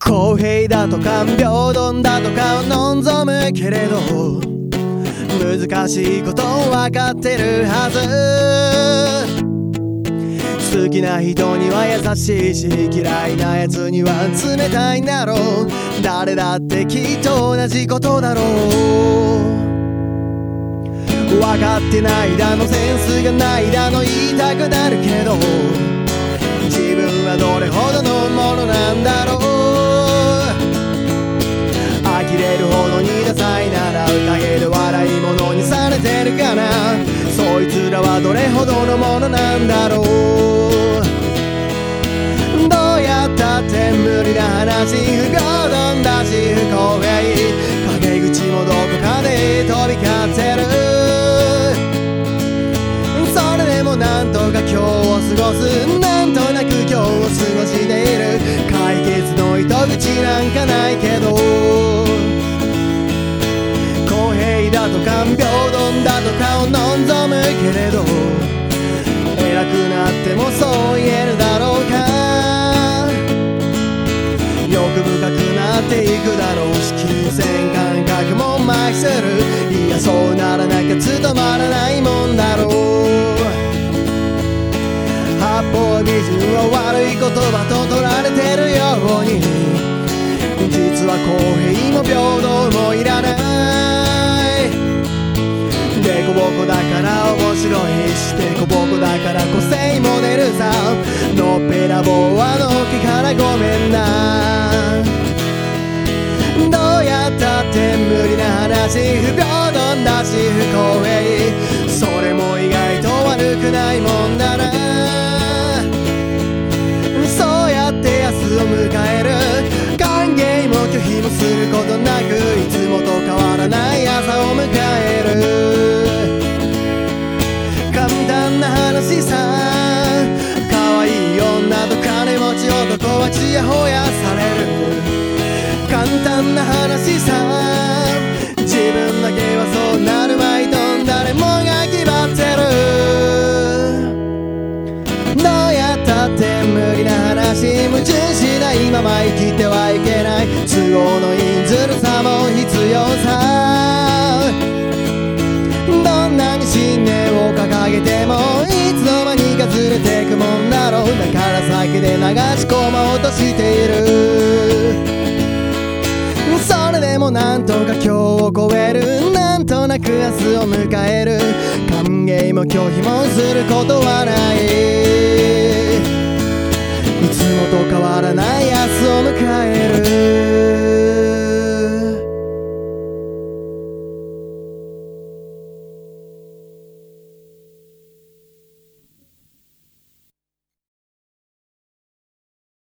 公平だとか平等だとかを望むけれど、難しいこと分かってるはず。好きな人には優しいし、嫌いなやつには冷たいんだろう。誰だってきっと同じことだろう。分かってないだの、センスがないだの言いたくなるけど、自分はどれほどのものなんだろう。呆れるほどにダサいなら陰で笑い物にされてるかな。そいつらはどれほどのものなんだろう。どうやったって無理な話、不平等だし不公平、陰口もどこかで飛び交ってる。それでもなんとか今日を過ごす、なんとなく今日を過ごしている。解決の糸口なんかないけど、公平だとか平等だとかを望むけれど、偉くなってもそう言えるだろうか。欲深くなっていくだろうし、金銭感覚も麻痺する。いやそうならなきゃ務まらないもんだろう。八方美人は悪い言葉と取られてるように、実は公平も平等もいらない。デコボコだから面白いし、デコボコだから個性も出るさ。のっぺらぼうはのっけからごめんな。どうやったって無理な話、不平等だし不公平、それも意外と悪くないもんだな。そうやって明日を迎える、歓迎も拒否もすることなく、いつもと変わらない朝を迎える。簡単な話さ、可愛い女と金持ち男はちやほやされる。簡単な話さ、自分だけはそうなるまいと誰もが決まってる。どうやったって無理な話、矛盾しないまま生きてはいけない。都合のいいずるさも必要さ。どんなに信念を掲げてもいつの間にかずれてくもんだろう。だから先で流し込もうとしている。それでもなんとか今日を超える、なんとなく明日を迎える。歓迎も拒否もすることはない。いつもと変わらない明日を迎える。